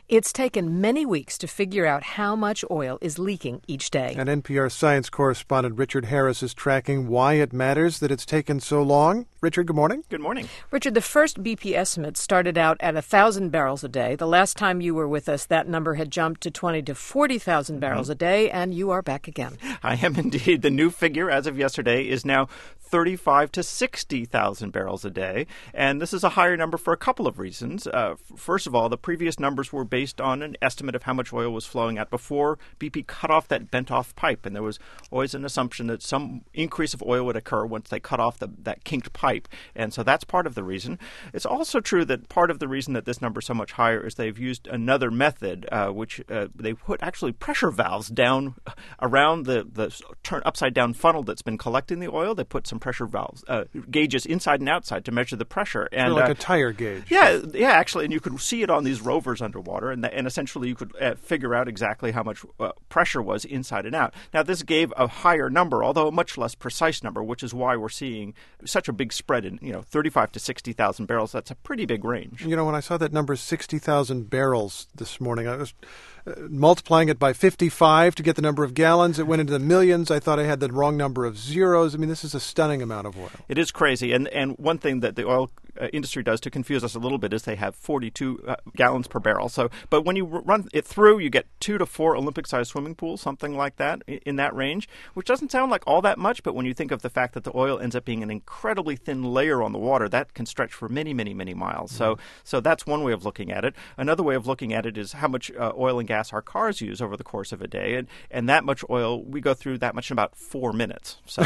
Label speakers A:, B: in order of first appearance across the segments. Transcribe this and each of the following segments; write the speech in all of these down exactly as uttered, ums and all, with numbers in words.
A: It's taken many weeks to figure out how much oil is leaking each day.
B: And N P R science correspondent Richard Harris is tracking why it matters that it's taken so long. Richard, good morning.
C: Good morning.
A: Richard, the first B P estimate started out at one thousand barrels a day. The last time you were with us, that number had jumped to twenty to forty thousand barrels mm-hmm. a day, and you are back again.
C: I am indeed. The new figure as of yesterday is now thirty-five to sixty thousand barrels a day. And this is a higher number for a couple of reasons. Uh, first of all, the previous numbers were based on an estimate of how much oil was flowing out before B P cut off that bent-off pipe. And there was always an assumption that some increase of oil would occur once they cut off the, that kinked pipe. And so that's part of the reason. It's also true that part of the reason that this number is so much higher is they've used another method, uh, which uh, they put actually pressure valves down around the, the turn upside-down funnel that's been collecting the oil. They put some pressure valves, uh, gauges inside and outside to measure the pressure.
B: And like uh, a tire gauge.
C: Yeah, yeah, actually, and you could see it on these rovers underwater, and, the, and essentially you could uh, figure out exactly how much uh, pressure was inside and out. Now, this gave a higher number, although a much less precise number, which is why we're seeing such a big spread in, you know, thirty-five to sixty thousand barrels. That's a pretty big range.
B: You know, when I saw that number sixty thousand barrels this morning, I was uh, multiplying it by fifty-five to get the number of gallons. It went into the millions. I thought I had the wrong number of zeros. I mean, this is a stunning amount of oil.
C: It is crazy. And and one thing that the oil uh, industry does to confuse us a little bit is they have forty-two uh, gallons per barrel. So, but when you run it through, you get two to four Olympic-sized swimming pools, something like that, in, in that range, which doesn't sound like all that much. But when you think of the fact that the oil ends up being an incredibly thin layer on the water, that can stretch for many, many, many miles. Mm-hmm. So, so that's one way of looking at it. Another way of looking at it is how much uh, oil and gas our cars use over the course of a day, and and that much oil we go through that much in about four minutes. So,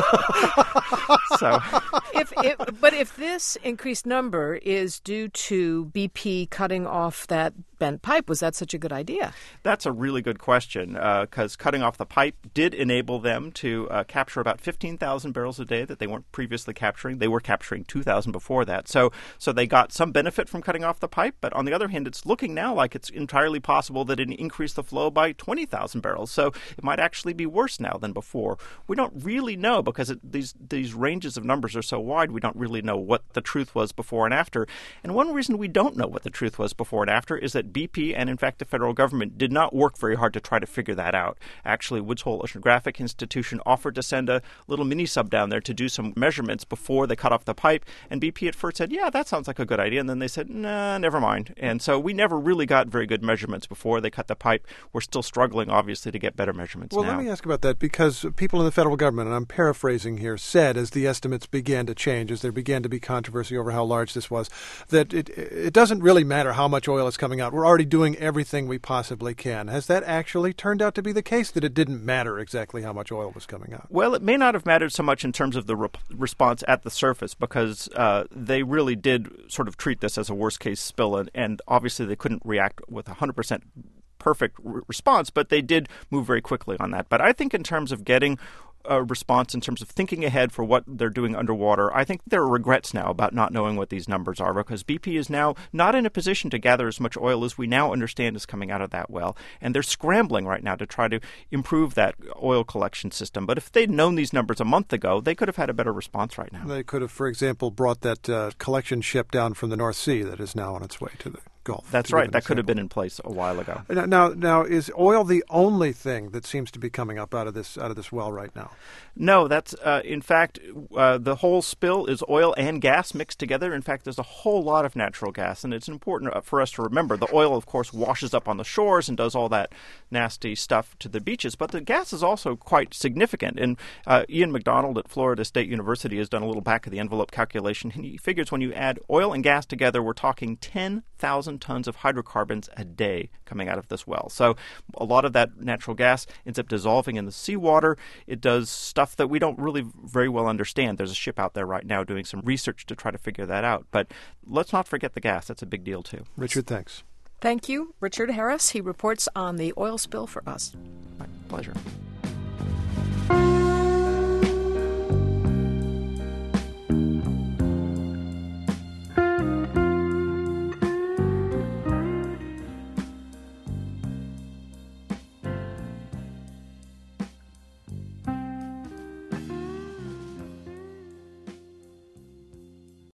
C: so.
A: If it, but if this increased number is due to B P cutting off that bent pipe, was that such a good idea?
C: That's a really good question, because uh, cutting off the pipe did enable them to uh, capture about fifteen thousand barrels a day that they weren't previously capturing. They were capturing two thousand before that. So so they got some benefit from cutting off the pipe, but on the other hand, it's looking now like it's entirely possible that it increased the flow by twenty thousand barrels. So it might actually be worse now than before. We don't really know because it, these, these ranges of numbers are so wide, we don't really know what the truth was before and after. And one reason we don't know what the truth was before and after is that B P and, in fact, the federal government did not work very hard to try to figure that out. Actually, Woods Hole Oceanographic Institution offered to send a little mini-sub down there to do some measurements before they cut off the pipe. And B P at first said, yeah, that sounds like a good idea. And then they said, nah, never mind. And so we never really got very good measurements before they cut the pipe. We're still struggling, obviously, to get better measurements
B: well,
C: now.
B: Well, let me ask about that, because people in the federal government, and I'm paraphrasing here, said as the estimates began to change, as there began to be controversy over how large this was, that it, it doesn't really matter how much oil is coming out. We're already doing everything we possibly can. Has that actually turned out to be the case, that it didn't matter exactly how much oil was coming out?
C: Well, it may not have mattered so much in terms of the re- response at the surface, because uh, they really did sort of treat this as a worst-case spill, and, and obviously they couldn't react with one hundred percent perfect re- response, but they did move very quickly on that. But I think in terms of getting a response, in terms of thinking ahead for what they're doing underwater, I think there are regrets now about not knowing what these numbers are, because B P is now not in a position to gather as much oil as we now understand is coming out of that well. And they're scrambling right now to try to improve that oil collection system. But if they'd known these numbers a month ago, they could have had a better response right now.
B: They could have, for example, brought that uh, collection ship down from the North Sea that is now on its way to the Gulf.
C: That's right. That could have been in place a while ago.
B: Now, now, is oil the only thing that seems to be coming up out of this out of this well right now?
C: No, that's uh, in fact uh, the whole spill is oil and gas mixed together. In fact, there's a whole lot of natural gas, and it's important for us to remember the oil, of course, washes up on the shores and does all that nasty stuff to the beaches, but the gas is also quite significant. And uh, Ian McDonald at Florida State University has done a little back of the envelope calculation, and he figures when you add oil and gas together, we're talking ten thousand tons of hydrocarbons a day coming out of this well. So a lot of that natural gas ends up dissolving in the seawater. It does stuff that we don't really very well understand. There's a ship out there right now doing some research to try to figure that out. But let's not forget the gas. That's a big deal, too.
B: Richard, thanks.
A: Thank you, Richard Harris. He reports on the oil spill for us.
C: My pleasure.